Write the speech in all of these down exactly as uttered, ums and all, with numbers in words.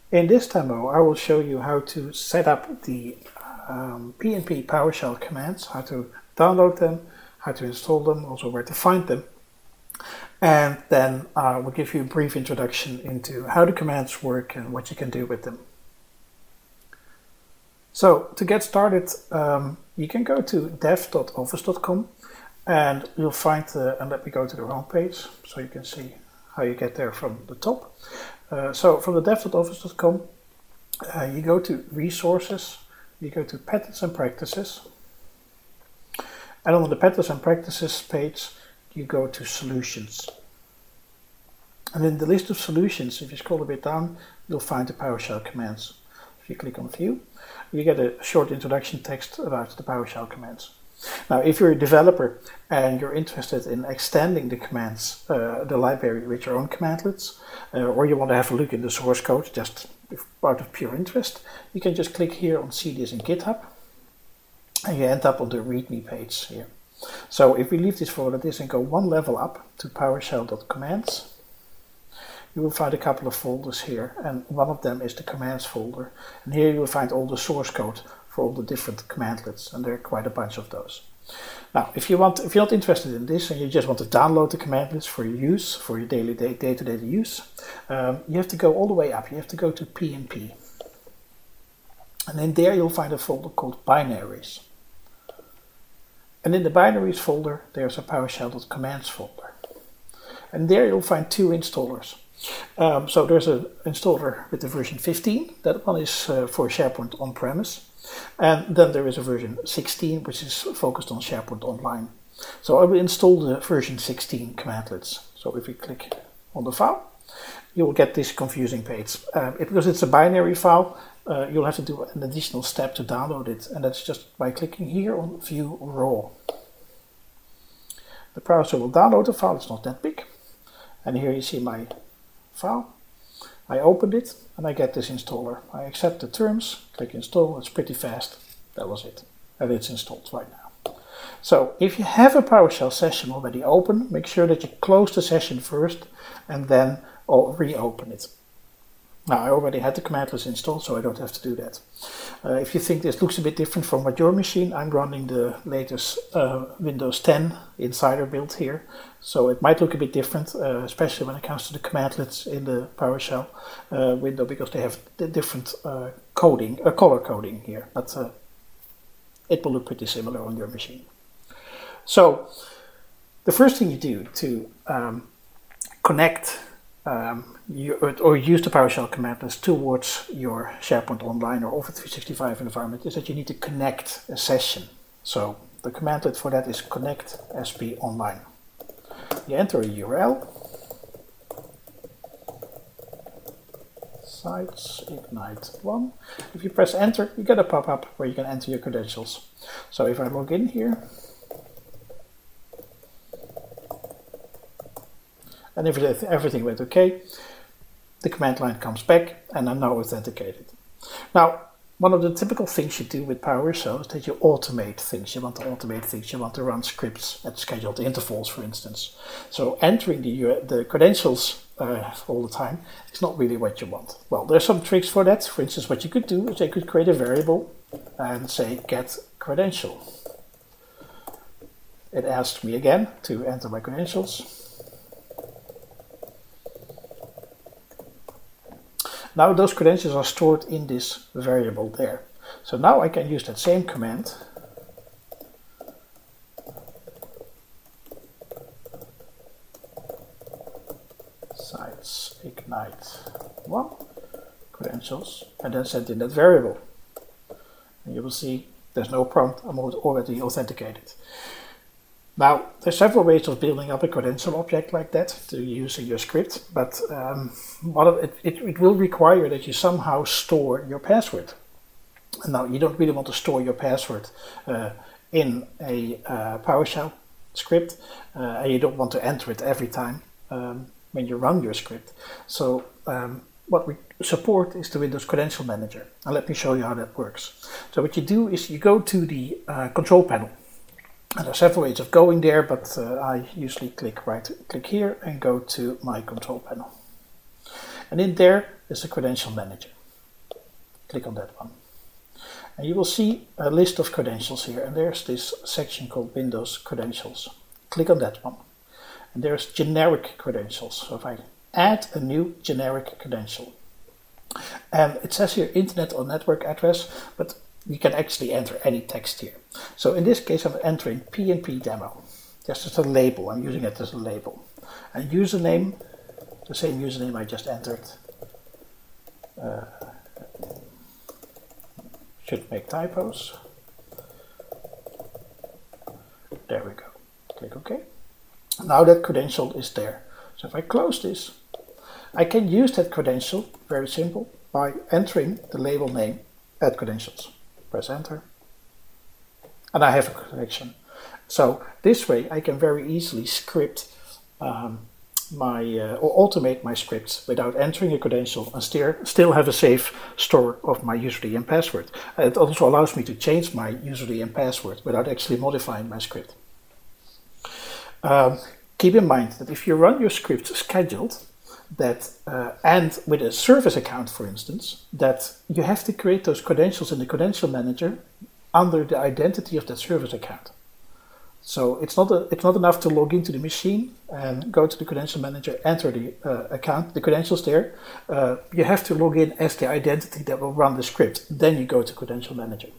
In this demo, I will show you how to set up the um, P N P PowerShell commands, how to download them, how to install them, also where to find them. And then I will give you a brief introduction into how the commands work and what you can do with them. So to get started, um, you can go to dev dot office dot com and you'll find, uh, and let me go to the home page so you can see how you get there from the top. Uh, so from the dev dot office dot com, uh, you go to resources, you go to patterns and practices, and on the patterns and practices page, you go to solutions. And in the list of solutions, if you scroll a bit down, you'll find the PowerShell commands. If you click on view, you get a short introduction text about the PowerShell commands. Now, if you're a developer and you're interested in extending the commands, uh, the library with your own commandlets, uh, or you want to have a look in the source code just out of pure interest, you can just click here on See This in GitHub, and you end up on the README page here. So if we leave this for what it is and go one level up to PowerShell.commands, you will find a couple of folders here, and one of them is the commands folder. And here you will find all the source code for all the different commandlets, and there are quite a bunch of those. Now, if you want, if you're not interested in this and you just want to download the commandlets for your use, for your daily day-to-day use, um, you have to go all the way up. You have to go to P N P, and in there you'll find a folder called binaries. And in the binaries folder, there's a PowerShell.commands folder, and there you'll find two installers. Um, so there's an installer with the version fifteen. That one is uh, for SharePoint on-premise. And then there is a version sixteen, which is focused on SharePoint Online. So I will install the version sixteen commandlets. So if you click on the file, you will get this confusing page. Um, it, because it's a binary file, uh, you'll have to do an additional step to download it. And that's just by clicking here on View Raw. The browser will download the file. It's not that big. And here you see my file. I opened it and I get this installer. I accept the terms, click install, it's pretty fast. That was it. And it's installed right now. So if you have a PowerShell session already open, make sure that you close the session first and then reopen it. Now, I already had the commandlets installed, so I don't have to do that. Uh, if you think this looks a bit different from what your machine, I'm running the latest uh, Windows ten Insider build here. So it might look a bit different, uh, especially when it comes to the commandlets in the PowerShell uh, window, because they have the different uh, coding, uh, color coding here. But uh, it will look pretty similar on your machine. So the first thing you do to um, connect Um, you, or use the PowerShell commandlets towards your SharePoint Online or Office three sixty-five environment is that you need to connect a session. So the commandlet for that is connect S P online. You enter a U R L, sites ignite one. If you press enter, you get a pop-up where you can enter your credentials. So if I log in here, and if everything went okay, the command line comes back and I'm now authenticated. Now, one of the typical things you do with PowerShell is that you automate things. You want to automate things. You want to run scripts at scheduled intervals, for instance. So entering the, the credentials uh, all the time is not really what you want. Well, there's some tricks for that. For instance, what you could do is you could create a variable and say get credential. It asks me again to enter my credentials. Now those credentials are stored in this variable there. So now I can use that same command sites ignite one credentials and then send in that variable. And you will see there's no prompt, I'm already authenticated. Now, there's several ways of building up a credential object like that to use in your script, but um, one of it, it, it will require that you somehow store your password. And now, you don't really want to store your password uh, in a uh, PowerShell script, uh, and you don't want to enter it every time um, when you run your script. So um, what we support is the Windows Credential Manager, and let me show you how that works. So what you do is you go to the uh, control panel. And there are several ways of going there, but uh, I usually click right click here and go to my control panel. And in there is the Credential Manager. Click on that one. And you will see a list of credentials here, and there's this section called Windows Credentials. Click on that one. And there's generic credentials. So if I add a new generic credential, and it says here internet or network address, but you can actually enter any text here. So in this case, I'm entering P N P demo. Just as a label, I'm using it as a label. And username, the same username I just entered. Uh, should make typos. There we go. Click OK. Now that credential is there. So if I close this, I can use that credential, very simple, by entering the label name at credentials. Press enter. And I have a connection. So this way I can very easily script um, my uh, or automate my scripts without entering a credential and still still have a safe store of my username and password. It also allows me to change my username and password without actually modifying my script. Um, keep in mind that if you run your script scheduled, that uh, and with a service account, for instance, that you have to create those credentials in the credential manager under the identity of that service account. So it's not a, it's not enough to log into the machine and go to the credential manager, enter the uh, account, the credentials there. Uh, you have to log in as the identity that will run the script. Then you go to credential manager.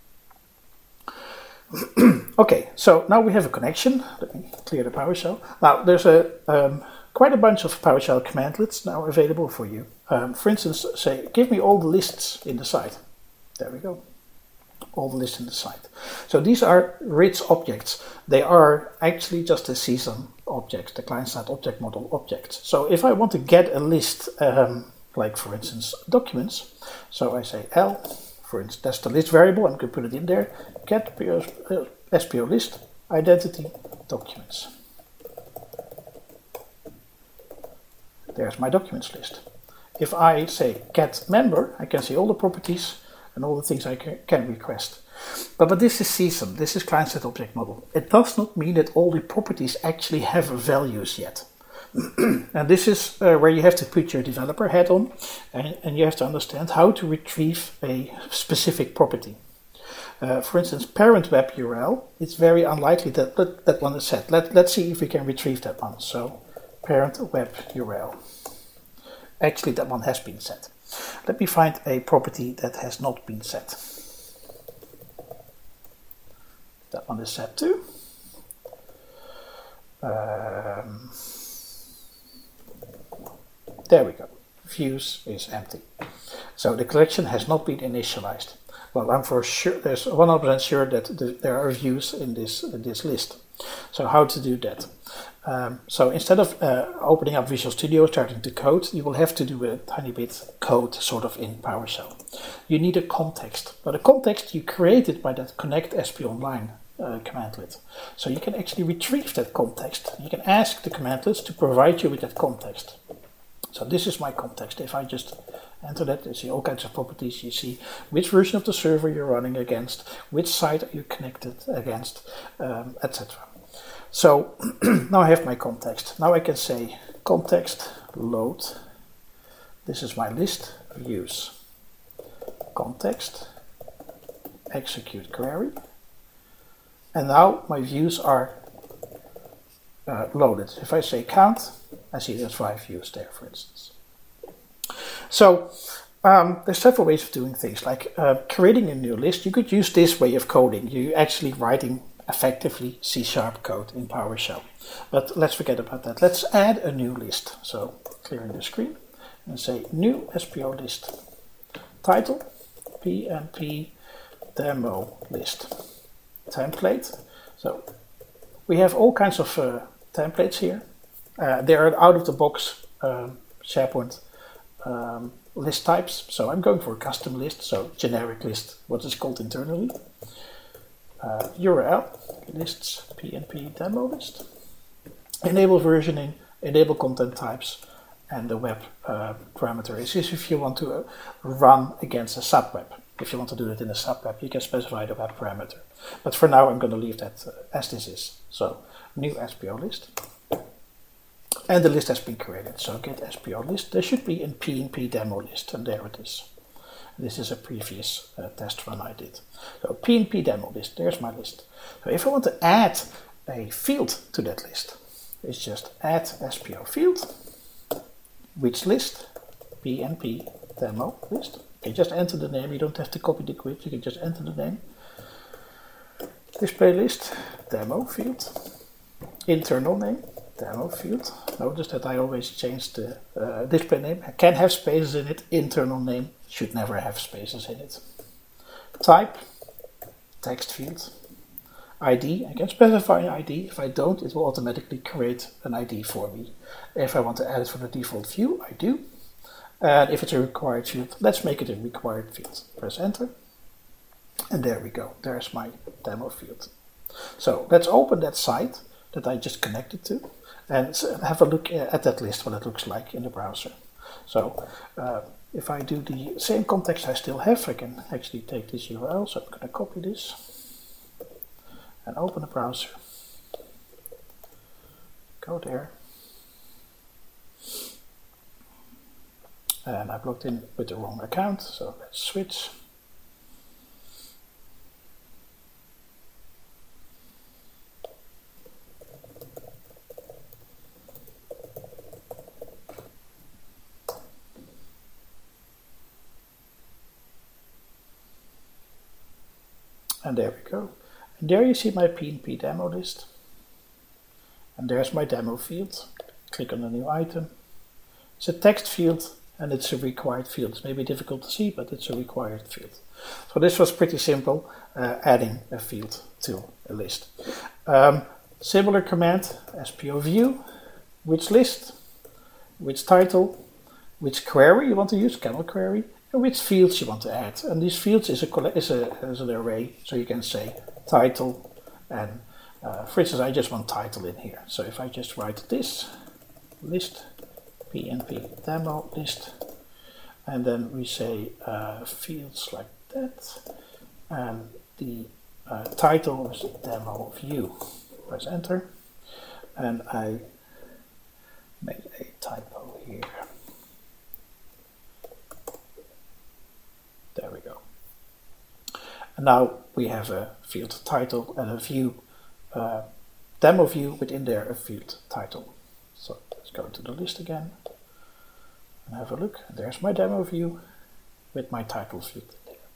Okay, so now we have a connection. Let me clear the PowerShell. Now there's a um, quite a bunch of PowerShell commandlets now available for you. Um, for instance, say, give me all the lists in the site. There we go. All the lists in the site. So these are rich objects. They are actually just the C S O M objects, the client-side object model objects. So if I want to get a list, um, like for instance documents, so I say L, for instance, that's the list variable, I'm going to put it in there, get S P O list, identity, documents. There's my documents list. If I say get member, I can see all the properties and all the things I can request. But, but this is C S O M, this is client-side object model. It does not mean that all the properties actually have values yet. And this is uh, where you have to put your developer hat on, and, and you have to understand how to retrieve a specific property. Uh, for instance, parent web U R L, it's very unlikely that that, that one is set. Let, let's see if we can retrieve that one. So parent web U R L. Actually, that one has been set. Let me find a property that has not been set. That one is set too. Um, there we go. Views is empty. So the collection has not been initialized. Well, I'm for sure, there's one hundred percent sure that the, there are views in this, in this list. So how to do that? Um, so instead of uh, opening up Visual Studio, starting to code, you will have to do a tiny bit code sort of in PowerShell. You need a context, but a context you created by that connect S P Online uh, commandlet. So you can actually retrieve that context. You can ask the commandlets to provide you with that context. So this is my context. If I just enter that, you see all kinds of properties. You see which version of the server you're running against, which site are you connected against, um, et cetera. So now I have my context. Now I can say context load. This is my list views. Context execute query. And now my views are uh, loaded. If I say count, I see there's five views there, for instance. So um, there's several ways of doing things, like uh, creating a new list. You could use this way of coding. You're actually writing effectively C sharp code in PowerShell. But let's forget about that. Let's add a new list. So clearing the screen and say new S P O list. Title, P N P demo list. Template. So we have all kinds of uh, templates here. Uh, they are out of the box um, SharePoint um, list types. So I'm going for a custom list, so generic list, what is called internally. Uh, U R L, lists, P N P demo list. Enable versioning, enable content types, and the web uh, parameter is if you want to uh, run against a subweb. If you want to do it in a subweb, you can specify the web parameter. But for now, I'm going to leave that uh, as this is. So, new S P O list. And the list has been created. So, get S P O list. There should be a P N P demo list, and there it is. This is a previous uh, test run I did. So P N P demo list, there's my list. So if I want to add a field to that list, it's just add S P O field, which list, P N P demo list. You just enter the name, you don't have to copy the quit, you can just enter the name. Display list, demo field, internal name, demo field. Notice that I always change the uh, display name. I can have spaces in it, internal name should never have spaces in it. Type, text field. I D, I can specify an I D. If I don't, it will automatically create an I D for me. If I want to add it for the default view, I do. And if it's a required field, let's make it a required field. Press enter. And there we go. There's my demo field. So let's open that site that I just connected to and have a look at that list, what it looks like in the browser. So uh, if I do the same context I still have, I can actually take this U R L. So I'm going to copy this and open the browser. Go there. And I've logged in with the wrong account, so let's switch. And there we go. And there you see my P N P demo list. And there's my demo field. Click on the new item. It's a text field and it's a required field. It's maybe difficult to see, but it's a required field. So this was pretty simple, uh, adding a field to a list. Um, similar command, S P O view, which list, which title, which query you want to use, camel query, and which fields you want to add. And these fields is, a, is, a, is an array, so you can say title, and uh, for instance, I just want title in here. So if I just write this, list, P N P demo list, and then we say uh, fields like that, and the uh, title is demo view. Press enter, and I made a typo here. There we go. And now we have a field title and a view, uh, demo view within there, a field title. So let's go to the list again and have a look. There's my demo view with my title field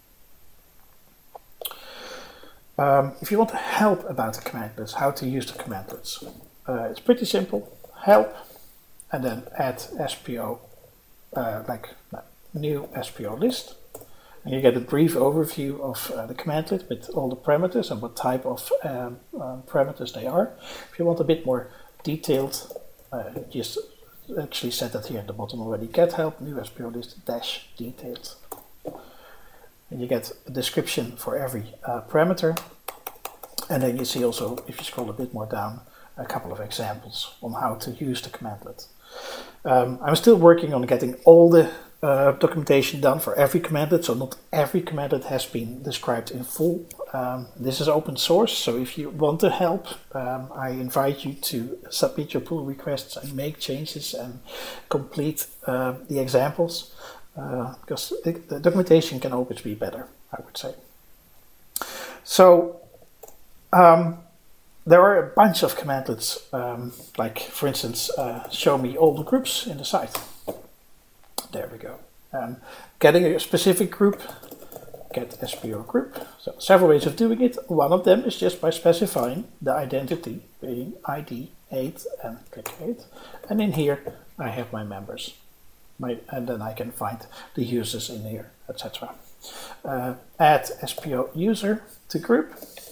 there. Um, if you want help about the commandlets, how to use the commandlets, uh, it's pretty simple. Help, and then add S P O, uh, like no, new S P O list. And you get a brief overview of uh, the commandlet with all the parameters and what type of um, uh, parameters they are. If you want a bit more detailed, uh, just actually set that here at the bottom already. Get help, new S P O list, dash detailed. And you get a description for every uh, parameter. And then you see also, if you scroll a bit more down, a couple of examples on how to use the commandlet. Um, I'm still working on getting all the uh, documentation done for every commandlet, so not every commandlet has been described in full. Um, this is open source, so if you want to help, um, I invite you to submit your pull requests and make changes and complete uh, the examples, uh, because the, the documentation can always be better, I would say. So, um, there are a bunch of commandlets, um, like for instance, uh, show me all the groups in the site. There we go. Um, getting a specific group, get S P O group. So several ways of doing it. One of them is just by specifying the identity being I D eight and click eight. And in here I have my members. My, and then I can find the users in here, et cetera. Uh, add S P O user to group.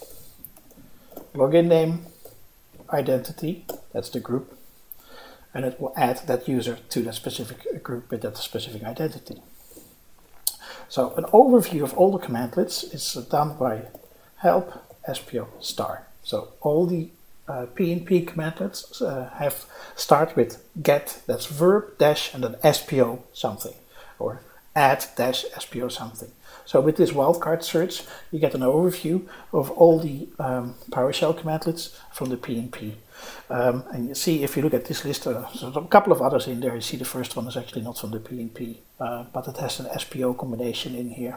Login name, identity, that's the group, and it will add that user to that specific group with that specific identity. So an overview of all the commandlets is done by help S P O star. So all the uh, P N P commandlets uh, have start with get, that's verb, dash, and then S P O something, or add dash S P O something. So with this wildcard search, you get an overview of all the um, PowerShell commandlets from the P N P. Um, and you see, if you look at this list, uh, there's a couple of others in there. You see the first one is actually not from the P N P, uh, but it has an S P O combination in here,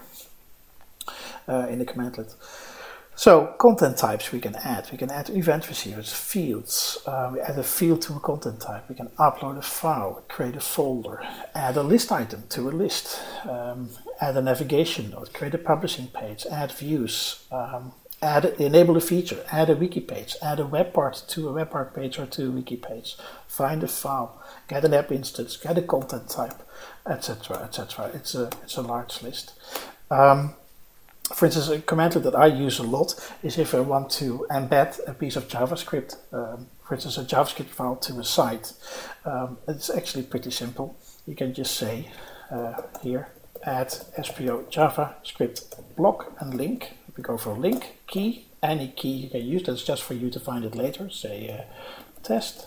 uh, in the commandlet. So content types we can add. We can add event receivers, fields. Uh, we add a field to a content type. We can upload a file, create a folder, add a list item to a list, um, add a navigation node, create a publishing page, add views, um, add enable a feature, add a wiki page, add a web part to a web part page or to a wiki page, find a file, get an app instance, get a content type, et cetera, et cetera. It's a it's a large list. Um, For instance, a commandlet that I use a lot is if I want to embed a piece of JavaScript, um, for instance, a JavaScript file to a site. Um, it's actually pretty simple. You can just say uh, here, add S P O JavaScript block and link. If we go for link, key, any key you can use, that's just for you to find it later. Say uh, test.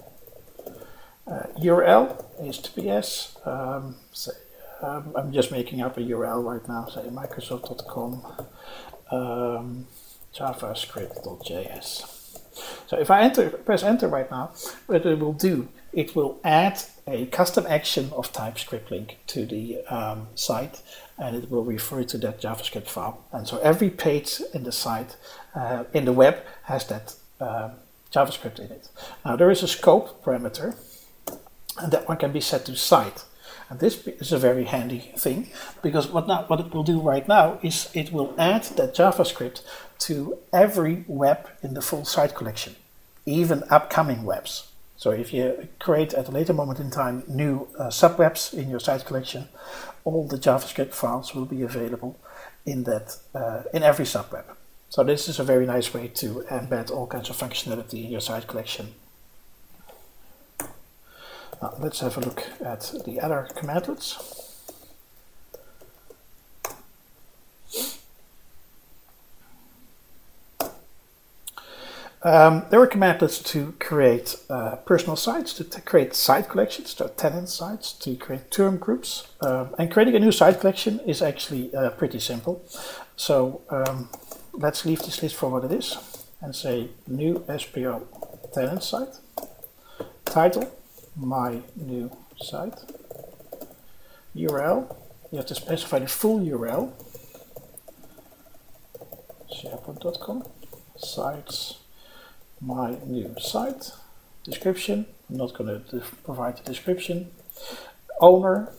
Uh, U R L, H T T P S, um, say Um, I'm just making up a U R L right now, say microsoft dot com um, javascript dot J S. So if I enter, press enter right now, what it will do, it will add a custom action of TypeScript link to the um, site, and it will refer to that JavaScript file. And so every page in the site, uh, in the web, has that uh, JavaScript in it. Now there is a scope parameter, and that one can be set to site. And this is a very handy thing, because what, now, what it will do right now is it will add that JavaScript to every web in the full site collection, even upcoming webs. So if you create at a later moment in time new uh, subwebs in your site collection, all the JavaScript files will be available in that uh, in every subweb. So this is a very nice way to embed all kinds of functionality in your site collection. Now, let's have a look at the other commandlets. Um, there are commandlets to create uh, personal sites, to create site collections, to tenant sites, to create term groups. Um, and creating a new site collection is actually uh, pretty simple. So um, let's leave this list for what it is and say new S P O tenant site, title, my new site, U R L, you have to specify the full U R L, sharepoint dot com, sites, my new site, description, I'm not going to provide the description, owner,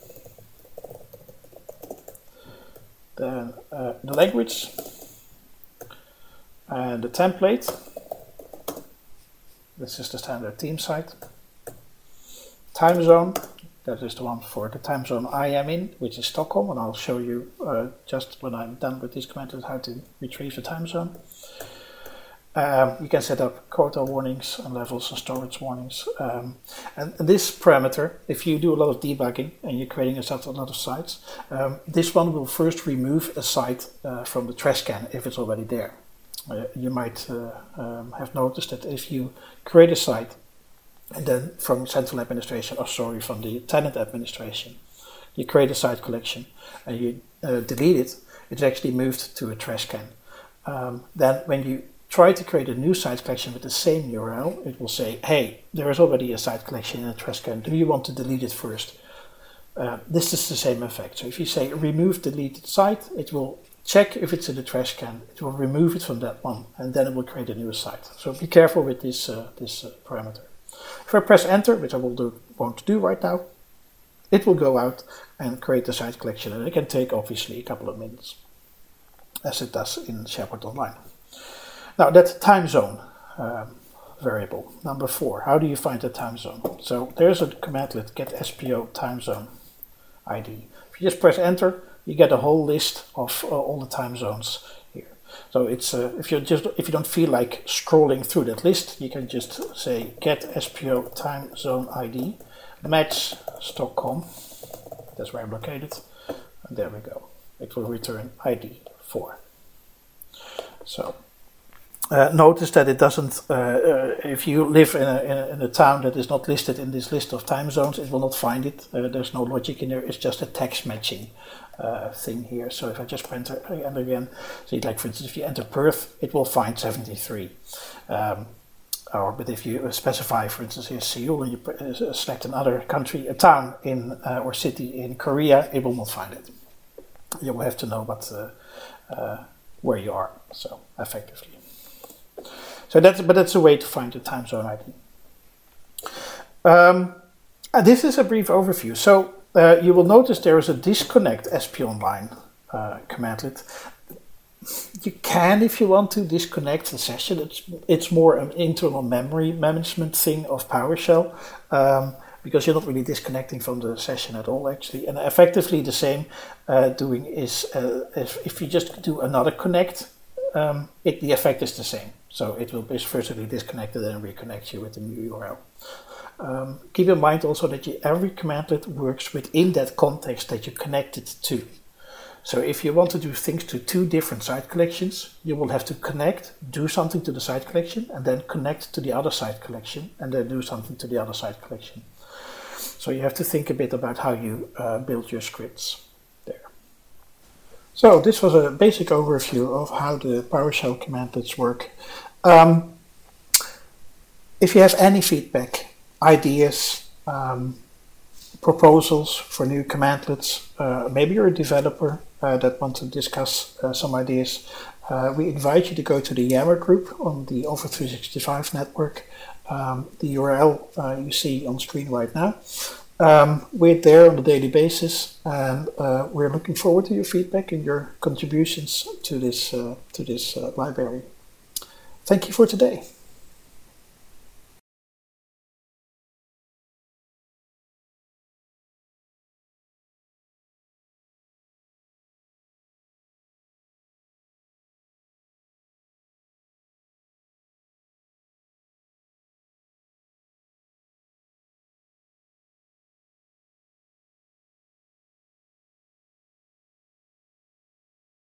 then uh, the language, and the template, this is the standard theme site. Time zone, that is the one for the time zone I am in, which is Stockholm, and I'll show you uh, just when I'm done with this command how to retrieve the time zone. Um, you can set up quota warnings and levels and storage warnings. Um, and, and this parameter, if you do a lot of debugging and you're creating a lot of sites, um, this one will first remove a site uh, from the trash can if it's already there. Uh, you might uh, um, have noticed that if you create a site and then from central administration, or sorry, from the tenant administration, you create a site collection and you uh, delete it, it's actually moved to a trash can. Um, then when you try to create a new site collection with the same U R L, it will say, hey, there is already a site collection in a trash can. Do you want to delete it first? Uh, this is the same effect. So if you say remove deleted site, it will check if it's in the trash can. It will remove it from that one, and then it will create a new site. So be careful with this, uh, this uh, parameter. If I press enter, which I will do, won't do right now, it will go out and create the site collection, and it can take obviously a couple of minutes, as it does in SharePoint Online. Now that time zone um, variable, number four, how do you find the time zone? So there's a commandlet get S P O time zone I D. If you just press enter, you get a whole list of uh, all the time zones here. So it's uh, if you just if you don't feel like scrolling through that list, you can just say get S P O time zone I D, match Stockholm. That's where I'm located, and there we go. It will return I D four. So Uh, notice that it doesn't, uh, uh, if you live in a, in, a, in a town that is not listed in this list of time zones, it will not find it. Uh, there's no logic in there, it's just a text matching uh, thing here. So if I just enter, enter again, so like for instance, if you enter Perth, it will find seventy-three. Um, or, but if you specify, for instance, here Seoul, and you select another country, a town in uh, or city in Korea, it will not find it. You will have to know what, uh, uh, where you are, so effectively. So that's, but that's a way to find the time zone I D. Um, and this is a brief overview. So uh, you will notice there is a disconnect S P Online uh, commandlet. You can, if you want to, disconnect the session. It's, it's more an internal memory management thing of PowerShell, um, because you're not really disconnecting from the session at all, actually. And effectively the same uh, doing is, uh, if, if you just do another connect, um, it, the effect is the same. So it will be virtually disconnected and reconnect you with the new U R L. Um, keep in mind also that you, every commandlet works within that context that you connect it to. So if you want to do things to two different site collections, you will have to connect, do something to the site collection, and then connect to the other site collection, and then do something to the other site collection. So you have to think a bit about how you uh, build your scripts there. So this was a basic overview of how the PowerShell commandlets work. Um, if you have any feedback, ideas, um, proposals for new commandlets, uh, maybe you're a developer uh, that wants to discuss uh, some ideas, uh, we invite you to go to the Yammer group on the Office three sixty-five network. Um, the U R L uh, you see on screen right now. Um, we're there on a daily basis, and uh, we're looking forward to your feedback and your contributions to this, uh, to this uh, library. Thank you for today.